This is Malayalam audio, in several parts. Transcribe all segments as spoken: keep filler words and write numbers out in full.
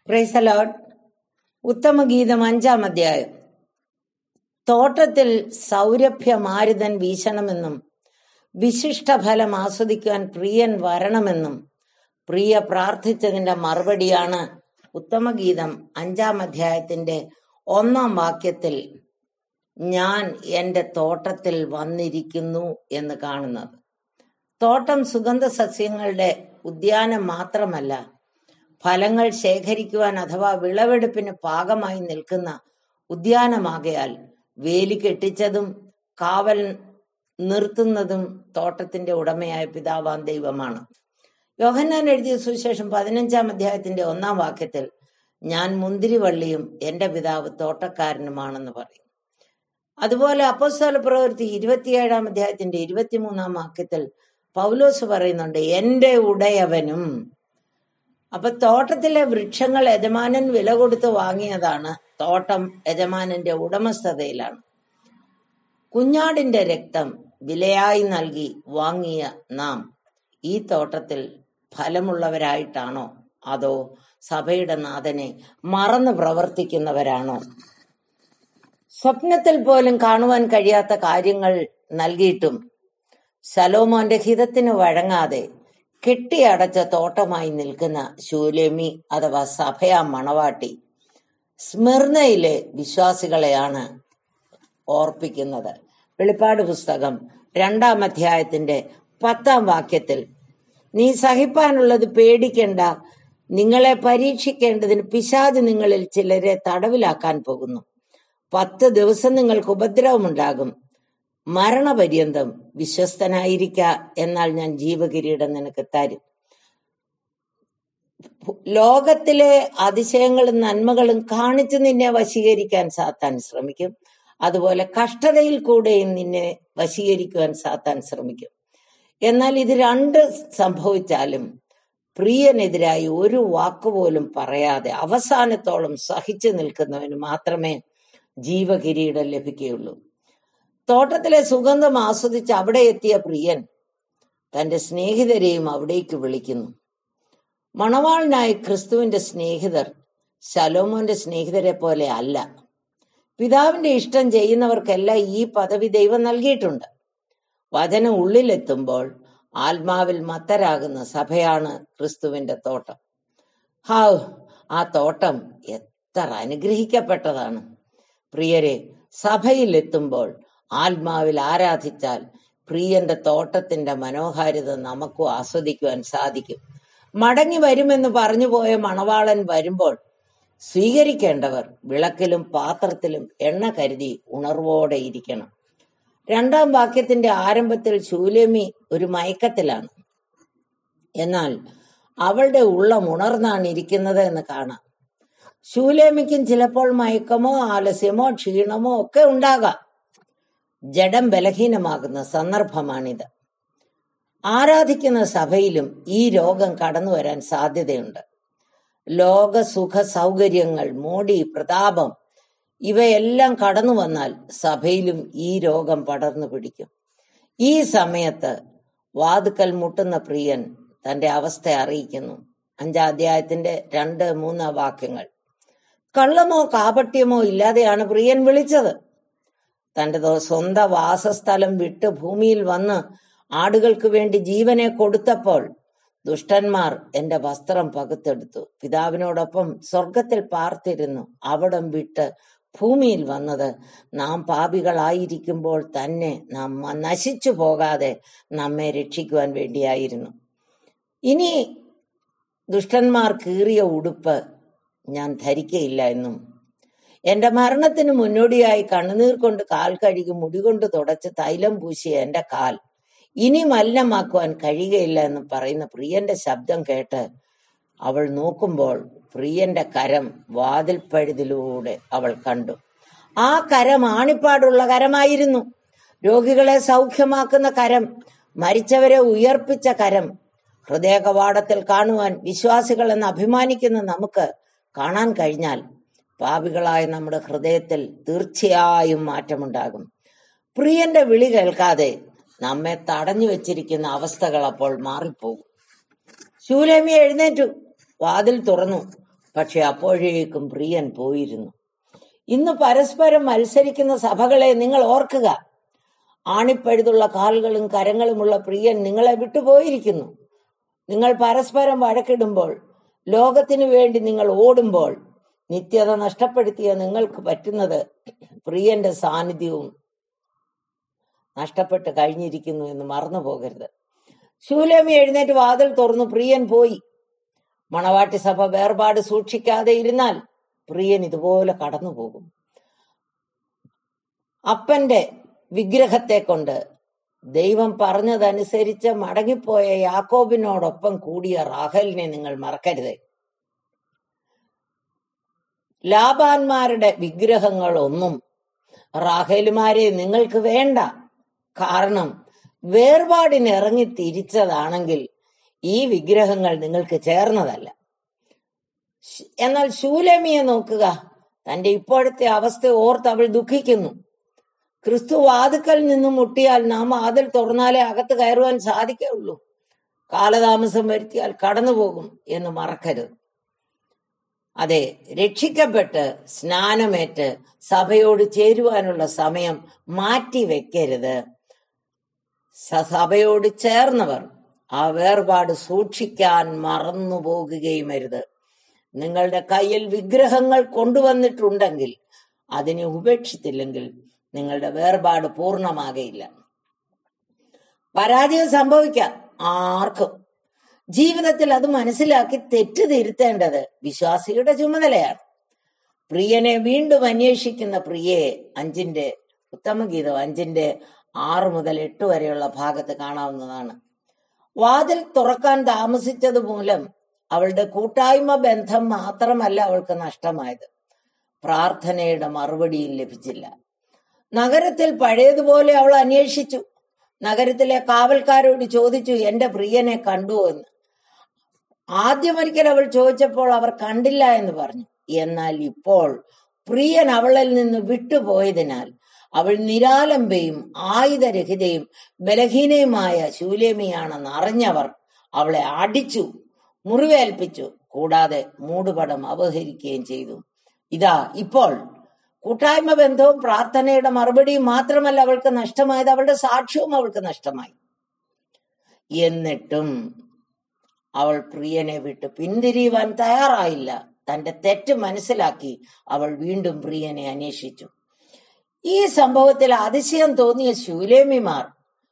Praise the Lord. ഉത്തമഗീതം അഞ്ചാം അധ്യായം. തോട്ടത്തിൽ സൗരഭ്യമാരുതൻ വീശണമെന്നും വിശിഷ്ടഫലം ആസ്വദിക്കുവാൻ പ്രിയൻ വരണമെന്നും പ്രിയ പ്രാർത്ഥിച്ചതിന്റെ മറുപടിയാണ് ഉത്തമഗീതം അഞ്ചാം അധ്യായത്തിന്റെ ഒന്നാം വാക്യത്തിൽ ഞാൻ എന്റെ തോട്ടത്തിൽ വന്നിരിക്കുന്നു എന്ന് കാണുന്നത്. തോട്ടം സുഗന്ധ സസ്യങ്ങളുടെ ഉദ്യാനം മാത്രമല്ല, ഫലങ്ങൾ ശേഖരിക്കുവാൻ അഥവാ വിളവെടുപ്പിന് പാകമായി നിൽക്കുന്ന ഉദ്യാനമാകയാൽ വേലി കെട്ടിച്ചതും കാവൽ നിർത്തുന്നതും തോട്ടത്തിന്റെ ഉടമയായ പിതാവാൻ ദൈവമാണ്. യോഹന്നാൻ എഴുതിയ സുവിശേഷം പതിനഞ്ചാം അധ്യായത്തിന്റെ ഒന്നാം വാക്യത്തിൽ ഞാൻ മുന്തിരിവള്ളിയും എന്റെ പിതാവ് തോട്ടക്കാരനുമാണെന്ന് പറയും. അതുപോലെ അപ്പോസ്തല പ്രവൃത്തി ഇരുപത്തിയേഴാം അധ്യായത്തിന്റെ ഇരുപത്തിമൂന്നാം വാക്യത്തിൽ പൗലോസ് പറയുന്നുണ്ട്, എന്റെ ഉടയവനും. അപ്പൊ തോട്ടത്തിലെ വൃക്ഷങ്ങൾ യജമാനൻ വില കൊടുത്ത് വാങ്ങിയതാണ്. തോട്ടം യജമാനന്റെ ഉടമസ്ഥതയിലാണ്. കുഞ്ഞാടിന്റെ രക്തം വിലയായി നൽകി വാങ്ങിയ നാം ഈ തോട്ടത്തിൽ ഫലമുള്ളവരായിട്ടാണോ അതോ സഭയുടെ നാഥനെ മറന്ന് പ്രവർത്തിക്കുന്നവരാണോ? സ്വപ്നത്തിൽ പോലും കാണുവാൻ കഴിയാത്ത കാര്യങ്ങൾ നൽകിയിട്ടും ശലോമോന്റെ ഹിതത്തിന് വഴങ്ങാതെ കെട്ടിയടച്ച തോട്ടമായി നിൽക്കുന്ന ശൂലേമി അഥവാ സഭയാ മണവാട്ടി സ്മിർനയിലെ വിശ്വാസികളെയാണ് ഓർപ്പിക്കുന്നത്. വെളിപ്പാട് പുസ്തകം രണ്ടാം അധ്യായത്തിന്റെ പത്താം വാക്യത്തിൽ നീ സഹിപ്പാനുള്ളത് പേടിക്കേണ്ട, നിങ്ങളെ പരീക്ഷിക്കേണ്ടതിന് പിശാച് നിങ്ങളിൽ ചിലരെ തടവിലാക്കാൻ പോകുന്നു. പത്ത് ദിവസം നിങ്ങൾക്ക് ഉപദ്രവമുണ്ടാകും. മരണപര്യന്തം വിശ്വസ്തനായിരിക്ക, എന്നാൽ ഞാൻ ജീവകിരീടം നിനക്ക് തരും. ലോകത്തിലെ അതിശയങ്ങളും നന്മകളും കാണിച്ചു നിന്നെ വശീകരിക്കാൻ സാത്താൻ ശ്രമിക്കും. അതുപോലെ കഷ്ടതയിൽ കൂടെയും നിന്നെ വശീകരിക്കുവാൻ സാത്താൻ ശ്രമിക്കും. എന്നാൽ ഇത് രണ്ട് സംഭവിച്ചാലും പ്രിയനെതിരായി ഒരു വാക്കുപോലും പറയാതെ അവസാനത്തോളം സഹിച്ചു നിൽക്കുന്നവന് മാത്രമേ ജീവകിരീടം ലഭിക്കുകയുള്ളൂ. തോട്ടത്തിലെ സുഗന്ധം ആസ്വദിച്ച് അവിടെ എത്തിയ പ്രിയൻ തന്റെ സ്നേഹിതരെയും അവിടേക്ക് വിളിക്കുന്നു. മണവാളനായ ക്രിസ്തുവിന്റെ സ്നേഹിതർ ശലോമോന്റെ സ്നേഹിതരെ പോലെ അല്ല. പിതാവിന്റെ ഇഷ്ടം ചെയ്യുന്നവർക്കെല്ലാം ഈ പദവി ദൈവം നൽകിയിട്ടുണ്ട്. വചനം ഉള്ളിലെത്തുമ്പോൾ ആത്മാവിൽ മത്തരാകുന്ന സഭയാണ് ക്രിസ്തുവിന്റെ തോട്ടം. ഹാവ്, ആ തോട്ടം എത്ര അനുഗ്രഹിക്കപ്പെട്ടതാണ്. പ്രിയരെ, സഭയിൽ എത്തുമ്പോൾ ആത്മാവിൽ ആരാധിച്ചാൽ പ്രിയന്റെ തോട്ടത്തിന്റെ മനോഹാരിത നമുക്കും ആസ്വദിക്കുവാൻ സാധിക്കും. മടങ്ങി വരുമെന്ന് പറഞ്ഞു പോയ മണവാളൻ വരുമ്പോൾ സ്വീകരിക്കേണ്ടവർ വിളക്കിലും പാത്രത്തിലും എണ്ണ കരുതി ഉണർവോടെ ഇരിക്കണം. രണ്ടാം വാക്യത്തിന്റെ ആരംഭത്തിൽ ശൂലേമി ഒരു മയക്കത്തിലാണ്. എന്നാൽ അവളുടെ ഉള്ളം ഉണർന്നാണ് ഇരിക്കുന്നത് എന്ന് കാണാം. ശൂലേമിക്കും ചിലപ്പോൾ മയക്കമോ ആലസ്യമോ ക്ഷീണമോ ഒക്കെ ഉണ്ടാകാം. ജഡം ബലഹീനമാകുന്ന സന്ദർഭമാണിത്. ആരാധിക്കുന്ന സഭയിലും ഈ രോഗം കടന്നു വരാൻ സാധ്യതയുണ്ട്. ലോക സുഖ സൗകര്യങ്ങൾ, മോടി, പ്രതാപം ഇവയെല്ലാം കടന്നു വന്നാൽ സഭയിലും ഈ രോഗം പടർന്നു പിടിക്കും. ഈ സമയത്ത് വാതുക്കൽ മുട്ടുന്ന പ്രിയൻ തന്റെ അവസ്ഥ അറിയിക്കുന്നു. അഞ്ചാം അധ്യായത്തിന്റെ രണ്ട് മൂന്ന് വാക്യങ്ങൾ. കള്ളമോ കാപട്യമോ ഇല്ലാതെയാണ് പ്രിയൻ വിളിച്ചത്. തന്റെ സ്വന്തം വാസസ്ഥലം വിട്ട് ഭൂമിയിൽ വന്ന് ആടുകൾക്ക് വേണ്ടി ജീവനെ കൊടുത്തപ്പോൾ ദുഷ്ടന്മാർ എന്റെ വസ്ത്രം പകുത്തെടുത്തു. പിതാവിനോടൊപ്പം സ്വർഗത്തിൽ പാർത്തിരുന്നു അവിടം വിട്ട് ഭൂമിയിൽ വന്നത് നാം പാപികളായിരിക്കുമ്പോൾ തന്നെ നാം നശിച്ചു പോകാതെ നമ്മെ രക്ഷിക്കുവാൻ വേണ്ടിയായിരുന്നു. ഇനി ദുഷ്ടന്മാർ കീറിയ ഉടുപ്പ് ഞാൻ ധരിക്കയില്ല എന്നും എന്റെ മരണത്തിന് മുന്നോടിയായി കണ്ണുനീർ കൊണ്ട് കാൽ കഴുകി മുടികൊണ്ട് തുടച്ച് തൈലം പൂശിയ എന്റെ കാൽ ഇനി മലിനമാക്കുവാൻ കഴിയുകയില്ല എന്ന് പറയുന്ന പ്രിയന്റെ ശബ്ദം കേട്ട് അവൾ നോക്കുമ്പോൾ പ്രിയന്റെ കരം വാതിൽപ്പഴുതിലൂടെ അവൾ കണ്ടു. ആ കരം ആണിപ്പാടുള്ള കരമായിരുന്നു. രോഗികളെ സൗഖ്യമാക്കുന്ന കരം, മരിച്ചവരെ ഉയർപ്പിച്ച കരം. ഹൃദയ കവാടത്തിൽ കാണുവാൻ വിശ്വാസികൾ എന്ന് അഭിമാനിക്കുന്ന നമുക്ക് കാണാൻ കഴിഞ്ഞാൽ പാപികളായ നമ്മുടെ ഹൃദയത്തിൽ തീർച്ചയായും മാറ്റമുണ്ടാകും. പ്രിയന്റെ വിളി കേൾക്കാതെ നമ്മെ തടഞ്ഞു വെച്ചിരിക്കുന്ന അവസ്ഥകൾ അപ്പോൾ മാറിപ്പോകും. ശൂലേമി എഴുന്നേറ്റു, വാതിൽ തുറന്നു. പക്ഷെ അപ്പോഴേക്കും പ്രിയൻ പോയിരുന്നു. ഇന്ന് പരസ്പരം മത്സരിക്കുന്ന സഭകളെ നിങ്ങൾ ഓർക്കുക. ആണിപ്പഴുതുള്ള കാലുകളും കരങ്ങളുമുള്ള പ്രിയൻ നിങ്ങളെ വിട്ടുപോയിരിക്കുന്നു. നിങ്ങൾ പരസ്പരം വഴക്കിടുമ്പോൾ, ലോകത്തിനു വേണ്ടി നിങ്ങൾ ഓടുമ്പോൾ, നിത്യത നഷ്ടപ്പെടുത്തിയ നിങ്ങൾക്ക് പറ്റുന്നത് പ്രിയന്റെ സാന്നിധ്യവും നഷ്ടപ്പെട്ട് കഴിഞ്ഞിരിക്കുന്നു എന്ന് മറന്നു പോകരുത്. ശൂലേമി എഴുന്നേറ്റ് വാതിൽ തുറന്നു. പ്രിയൻ പോയി. മണവാട്ടി സഭ വേർപാട് സൂക്ഷിക്കാതെ ഇരുന്നാൽ പ്രിയൻ ഇതുപോലെ കടന്നു പോകും. അപ്പന്റെ വിഗ്രഹത്തെ കൊണ്ട് ദൈവം പറഞ്ഞതനുസരിച്ച് മടങ്ങിപ്പോയ യാക്കോബിനോടൊപ്പം കൂടിയ റാഹേലിനെ നിങ്ങൾ മറക്കരുത്. ലാബാന്മാരുടെ വിഗ്രഹങ്ങളൊന്നും റാഹേലുമാരെ നിങ്ങൾക്ക് വേണ്ട. കാരണം വേർപാടിന് ഇറങ്ങി തിരിച്ചതാണെങ്കിൽ ഈ വിഗ്രഹങ്ങൾ നിങ്ങൾക്ക് ചേർന്നതല്ല. എന്നാൽ ശൂലേമിയെ നോക്കുക. തന്റെ ഇപ്പോഴത്തെ അവസ്ഥ ഓർത്ത് അവൾ ദുഃഖിക്കുന്നു. ക്രിസ്തു വാതിക്കൽ നിന്നും മുട്ടിയാൽ നാം വാതിൽ തുറന്നാലേ അകത്ത് കയറുവാൻ സാധിക്കുകയുള്ളൂ. കാലതാമസം വരുത്തിയാൽ കടന്നുപോകും എന്ന് മറക്കരുത്. അതെ, രക്ഷിക്കപ്പെട്ട് സ്നാനമേറ്റ് സഭയോട് ചേരുവാനുള്ള സമയം മാറ്റി വെക്കരുത്. സഭയോട് ചേർന്നവർ ആ വേർപാട് സൂക്ഷിക്കാൻ മറന്നു പോകുകയും അരുത്. നിങ്ങളുടെ കയ്യിൽ വിഗ്രഹങ്ങൾ കൊണ്ടുവന്നിട്ടുണ്ടെങ്കിൽ അതിനെ ഉപേക്ഷിച്ചില്ലെങ്കിൽ നിങ്ങളുടെ വേർപാട് പൂർണ്ണമാകയില്ല. പരാജയം സംഭവിക്കാം ആർക്കും. ജീവിതത്തിൽ അത് മനസ്സിലാക്കി തെറ്റ് തിരുത്തേണ്ടത് വിശ്വാസിയുടെ ചുമതലയാണ്. പ്രിയനെ വീണ്ടും അന്വേഷിക്കുന്ന പ്രിയയെ അഞ്ചിന്റെ ഉത്തമഗീതം അഞ്ചിന്റെ ആറ് മുതൽ എട്ട് വരെയുള്ള ഭാഗത്ത് കാണാവുന്നതാണ്. വാതിൽ തുറക്കാൻ താമസിച്ചത് മൂലം അവളുടെ കൂട്ടായ്മ ബന്ധം മാത്രമല്ല അവൾക്ക് നഷ്ടമായത്, പ്രാർത്ഥനയുടെ മറുപടിയും ലഭിച്ചില്ല. നഗരത്തിൽ പഴയതുപോലെ അവൾ അന്വേഷിച്ചു. നഗരത്തിലെ കാവൽക്കാരോട് ചോദിച്ചു, എന്റെ പ്രിയനെ കണ്ടുവോ എന്ന്. ആദ്യമൊരിക്കൽ അവൾ ചോദിച്ചപ്പോൾ അവർ കണ്ടില്ല എന്ന് പറഞ്ഞു. എന്നാൽ ഇപ്പോൾ പ്രിയൻ അവളിൽ നിന്ന് വിട്ടുപോയതിനാൽ അവൾ നിരാലംബയും ആയുധരഹിതയും ബലഹീനയുമായ ശൂലേമിയാണെന്ന് അറിഞ്ഞവർ അവളെ അടിച്ചു, മുറിവേൽപ്പിച്ചു, കൂടാതെ മൂടുപടം അപഹരിക്കുകയും ചെയ്തു. ഇതാ ഇപ്പോൾ കൂട്ടായ്മ ബന്ധവും പ്രാർത്ഥനയുടെ മറുപടിയും മാത്രമല്ല അവൾക്ക് നഷ്ടമായത്, അവളുടെ സാക്ഷ്യവും അവൾക്ക് നഷ്ടമായി. എന്നിട്ടും അവൾ പ്രിയനെ വിട്ട് പിന്തിരിയുവാൻ തയ്യാറായില്ല. തന്റെ തെറ്റ് മനസ്സിലാക്കി അവൾ വീണ്ടും പ്രിയനെ അന്വേഷിച്ചു. ഈ സംഭവത്തിൽ അതിശയം തോന്നിയ ശൂലേമിമാർ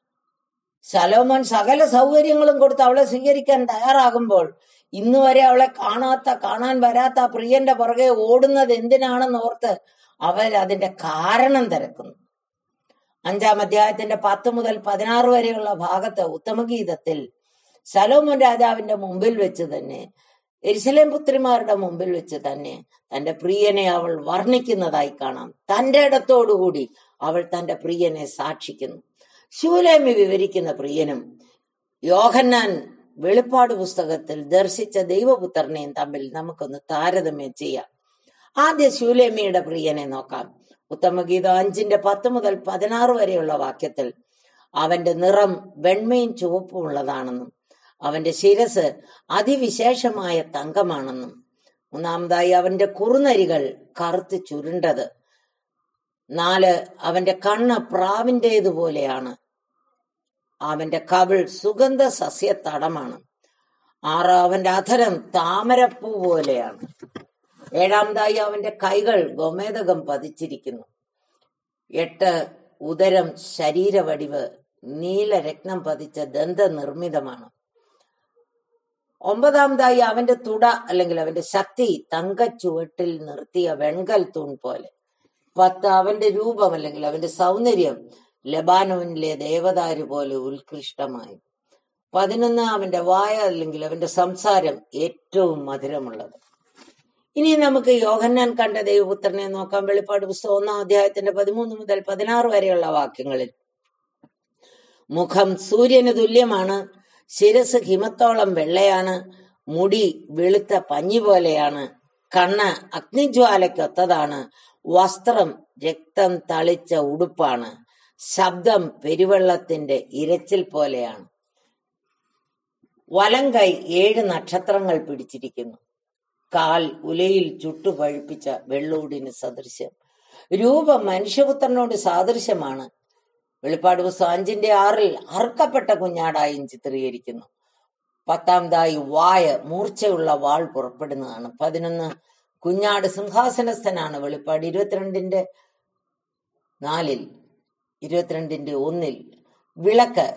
ശലോമോൻ സകല സൗകര്യങ്ങളും കൊടുത്ത് അവളെ സ്വീകരിക്കാൻ തയ്യാറാകുമ്പോൾ ഇന്ന് വരെ അവളെ കാണാത്ത കാണാൻ വരാത്ത പ്രിയന്റെ പുറകെ ഓടുന്നത് എന്തിനാണെന്ന് ഓർത്ത് അവർ അതിന്റെ കാരണം തിരക്കുന്നു. അഞ്ചാം അധ്യായത്തിന്റെ പത്ത് മുതൽ പതിനാറ് വരെയുള്ള ഭാഗത്ത് ഉത്തമഗീതത്തിൽ ശലോമോൻ രാജാവിന്റെ മുമ്പിൽ വെച്ച് തന്നെ, യെരുശലേം പുത്രിമാരുടെ മുമ്പിൽ വെച്ച് തന്നെ തന്റെ പ്രിയനെ അവൾ വർണ്ണിക്കുന്നതായി കാണാം. തന്റെ ഇടത്തോടുകൂടി അവൾ തന്റെ പ്രിയനെ സാക്ഷിക്കുന്നു. ശൂലേമി വിവരിക്കുന്ന പ്രിയനും യോഹന്നാൻ വെളിപ്പാട് പുസ്തകത്തിൽ ദർശിച്ച ദൈവപുത്രനെയും തമ്മിൽ നമുക്കൊന്ന് താരതമ്യം ചെയ്യാം. ആദ്യ ശൂലേമിയുടെ പ്രിയനെ നോക്കാം. ഉത്തമഗീതം അഞ്ചിന്റെ പത്ത് മുതൽ പതിനാറ് വരെയുള്ള വാക്യത്തിൽ അവന്റെ നിറം വെണ്മയും ചുവപ്പും ഉള്ളതാണെന്നും അവന്റെ ശിരസ് അതിവിശേഷമായ തങ്കമാണെന്നും, മൂന്നാമതായി അവന്റെ കുറുനരികൾ കറുത്ത് ചുരുണ്ടത്, നാല് അവന്റെ കണ്ണ് പ്രാവിന്റേതുപോലെയാണ്, അവന്റെ കവിൾ സുഗന്ധ സസ്യത്തടമാണ്, ആറ് അവന്റെ അധരം താമരപ്പൂ പോലെയാണ്, ഏഴാമതായി അവന്റെ കൈകൾ ഗോമേതകം പതിച്ചിരിക്കുന്നു, എട്ട് ഉദരം ശരീരവടിവ് നീലരത്നം പതിച്ച ദന്ത നിർമ്മിതമാണ്, ഒമ്പതാമതായി അവന്റെ തുട അല്ലെങ്കിൽ അവന്റെ ശക്തി തങ്കച്ചുവട്ടിൽ നിർത്തിയ വെൺകൽ തൂൺ പോലെ, പത്ത് അവന്റെ രൂപം അല്ലെങ്കിൽ അവന്റെ സൗന്ദര്യം ലബാനോനിലെ ദേവദാരു പോലെ ഉത്കൃഷ്ടമായി, പതിനൊന്ന് അവന്റെ വായ അല്ലെങ്കിൽ അവന്റെ സംസാരം ഏറ്റവും മധുരമുള്ളത്. ഇനി നമുക്ക് യോഹന്നാൻ കണ്ട ദൈവപുത്രനെ നോക്കാം. വെളിപ്പാട് പുസ്തകം ഒന്നാം അധ്യായത്തിന്റെ പതിമൂന്ന് മുതൽ പതിനാറ് വരെയുള്ള വാക്യങ്ങളിൽ, മുഖം സൂര്യന് തുല്യമാണ്, ശിരസ് ഹിമത്തോളം വെള്ളയാണ്, മുടി വെളുത്ത പഞ്ഞി പോലെയാണ്, കണ്ണ് അഗ്നിജ്വാലയ്ക്കൊത്തതാണ്, വസ്ത്രം രക്തം തളിച്ച ഉടുപ്പാണ്, ശബ്ദം പെരുവെള്ളത്തിന്റെ ഇരച്ചിൽ പോലെയാണ്, വലം കൈ ഏഴ് നക്ഷത്രങ്ങൾ പിടിച്ചിരിക്കുന്നു, കാൽ ഉലയിൽ ചുട്ടുപഴുപ്പിച്ച വെള്ളൂടിന് സദൃശ്യം. രൂപം മനുഷ്യപുത്രനോട് സാദൃശ്യമാണ്. വെളിപ്പാട് പുസ്തകം അഞ്ചിന്റെ ആറിൽ അറുക്കപ്പെട്ട കുഞ്ഞാടായും ചിത്രീകരിക്കുന്നു. പത്താമതായി വായ മൂർച്ചയുള്ള വാൾ പുറപ്പെടുന്നതാണ്. പതിനൊന്ന് കുഞ്ഞാട് സിംഹാസനസ്ഥനാണ്. വെളിപ്പാട് ഇരുപത്തിരണ്ടിന്റെ നാലിൽ ഇരുപത്തിരണ്ടിന്റെ ഒന്നിൽ വിളക്ക്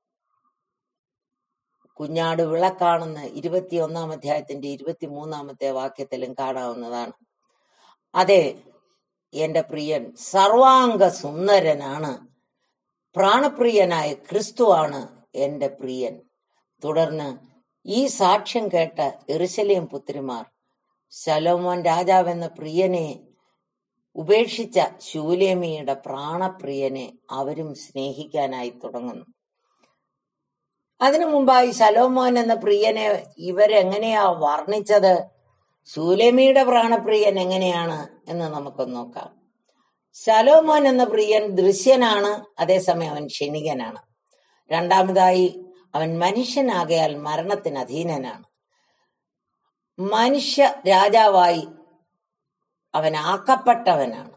കുഞ്ഞാട് വിളക്കാണെന്ന് ഇരുപത്തി ഒന്നാം അധ്യായത്തിന്റെ ഇരുപത്തി മൂന്നാമത്തെ വാക്യത്തിലും കാണാവുന്നതാണ്. അതെ, എന്റെ പ്രിയൻ സർവാംഗ സുന്ദരനാണ്. പ്രാണപ്രിയനായ ക്രിസ്തുവാണ് എന്റെ പ്രിയൻ. തുടർന്ന് ഈ സാക്ഷ്യം കേട്ട യെരൂശലേം പുത്രിമാർ ശലോമോൻ രാജാവെന്ന പ്രിയനെ ഉപേക്ഷിച്ച ശൂലേമിയുടെ പ്രാണപ്രിയനെ അവരും സ്നേഹിക്കാനായി തുടങ്ങുന്നു. അതിനു മുമ്പായി ശലോമോൻ എന്ന പ്രിയനെ ഇവരെങ്ങനെയാ വർണ്ണിച്ചത്? ശൂലേമിയുടെ പ്രാണപ്രിയൻ എങ്ങനെയാണ് എന്ന് നമുക്കൊന്ന് നോക്കാം. ശലോമോൻ എന്ന പ്രിയൻ ദൃശ്യനാണ്, അതേസമയം അവൻ ക്ഷണികനാണ്. രണ്ടാമതായി അവൻ മനുഷ്യനാകയാൽ മരണത്തിന് അധീനനാണ്. മനുഷ്യ രാജാവായി അവൻ ആക്കപ്പെട്ടവനാണ്.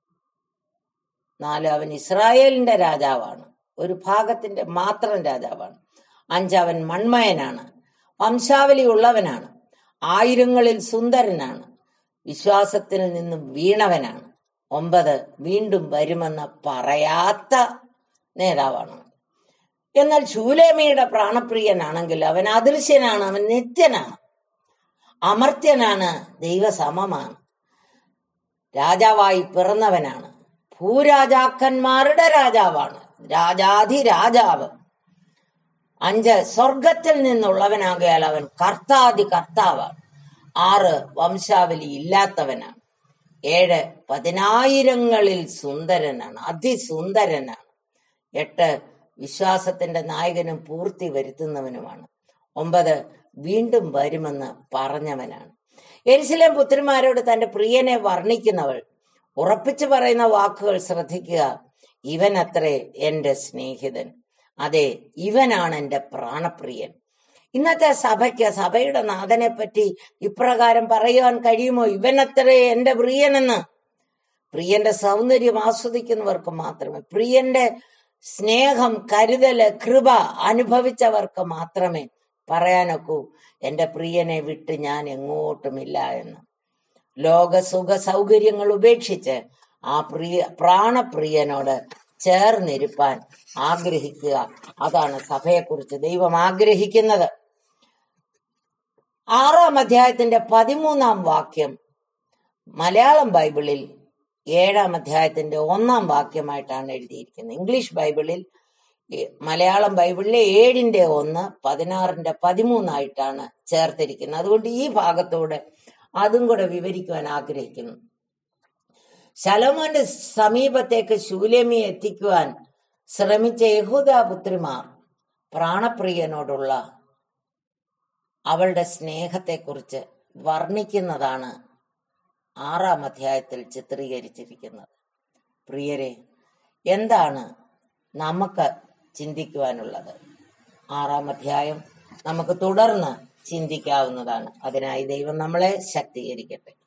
നാല്, അവൻ ഇസ്രായേലിന്റെ രാജാവാണ്, ഒരു ഭാഗത്തിന്റെ മാത്രം രാജാവാണ്. അഞ്ച്, അവൻ മൺമയനാണ്, വംശാവലി ഉള്ളവനാണ്, ആയിരങ്ങളിൽ സുന്ദരനാണ്, വിശ്വാസത്തിൽ നിന്നും വീണവനാണ്. ഒമ്പത്, വീണ്ടും വരുമെന്ന് പറയാത്ത നേതാവാണ്. എന്നാൽ ശൂലേമിയുടെ പ്രാണപ്രിയനാണെങ്കിൽ അവൻ അദൃശ്യനാണ്, അവൻ നിത്യനാണ്, അമർത്യനാണ്, ദൈവസമമാണ്, രാജാവായി പിറന്നവനാണ്, ഭൂരാജാക്കന്മാരുടെ രാജാവാണ്, രാജാധിരാജാവ്. അഞ്ച്, സ്വർഗത്തിൽ നിന്നുള്ളവനാകയാൽ അവൻ കർത്താധി കർത്താവാണ്. ആറ്, വംശാവലി ഇല്ലാത്തവനാണ്. ഏഴ്, പതിനായിരങ്ങളിൽ സുന്ദരനാണ്, അതിസുന്ദരനാണ്. എട്ട്, വിശ്വാസത്തിന്റെ നായകനും പൂർത്തി വരുത്തുന്നവനുമാണ്. ഒമ്പത്, വീണ്ടും വരുമെന്ന് പറഞ്ഞവനാണ്. യെരൂശലേം പുത്രിമാരോട് തന്റെ പ്രിയനെ വർണ്ണിക്കുന്നവൾ ഉറപ്പിച്ചു പറയുന്ന വാക്കുകൾ ശ്രദ്ധിക്കുക. ഇവനത്രേ എന്റെ സ്നേഹിതൻ, അതെ ഇവനാണ് എന്റെ പ്രാണപ്രിയൻ. ഇന്നത്തെ സഭയ്ക്ക് സഭയുടെ നാഥനെ പറ്റി ഇപ്രകാരം പറയുവാൻ കഴിയുമോ? ഇവനത്രേ എന്റെ പ്രിയനെന്ന്. പ്രിയന്റെ സൗന്ദര്യം ആസ്വദിക്കുന്നവർക്ക് മാത്രമേ, പ്രിയന്റെ സ്നേഹം, കരുതല്, കൃപ അനുഭവിച്ചവർക്ക് മാത്രമേ പറയാനൊക്കൂ എന്റെ പ്രിയനെ വിട്ട് ഞാൻ എങ്ങോട്ടുമില്ല എന്ന്. ലോക സുഖ സൗകര്യങ്ങൾ ഉപേക്ഷിച്ച് ആ പ്രിയ പ്രാണപ്രിയനോട് ചേർന്നിരിപ്പാൻ ആഗ്രഹിക്കുക. അതാണ് സഭയെക്കുറിച്ച് ദൈവം ആഗ്രഹിക്കുന്നത്. ആറാം അധ്യായത്തിന്റെ പതിമൂന്നാം വാക്യം മലയാളം ബൈബിളിൽ ഏഴാം അധ്യായത്തിന്റെ ഒന്നാം വാക്യമായിട്ടാണ് എഴുതിയിരിക്കുന്നത്. ഇംഗ്ലീഷ് ബൈബിളിൽ മലയാളം ബൈബിളിലെ ഏഴിന്റെ ഒന്ന് പതിനാറിന്റെ പതിമൂന്നായിട്ടാണ് ചേർത്തിരിക്കുന്നത്. അതുകൊണ്ട് ഈ ഭാഗത്തോട് അതും കൂടെ വിവരിക്കുവാൻ ആഗ്രഹിക്കുന്നു. ശലോമോന്റെ സമീപത്തേക്ക് ശൂലേമിയെ എത്തിക്കുവാൻ ശ്രമിച്ച യഹൂദ പുത്രിമാർ പ്രാണപ്രിയനോടുള്ള അവളുടെ സ്നേഹത്തെക്കുറിച്ച് വർണ്ണിക്കുന്നതാണ് ആറാം അധ്യായത്തിൽ ചിത്രീകരിച്ചിരിക്കുന്നത്. പ്രിയരെ, എന്താണ് നമുക്ക് ചിന്തിക്കുവാനുള്ളത്? ആറാം അധ്യായം നമുക്ക് തുടർന്ന് ചിന്തിക്കാവുന്നതാണ്. അതിനായി ദൈവം നമ്മളെ ശക്തീകരിക്കട്ടെ.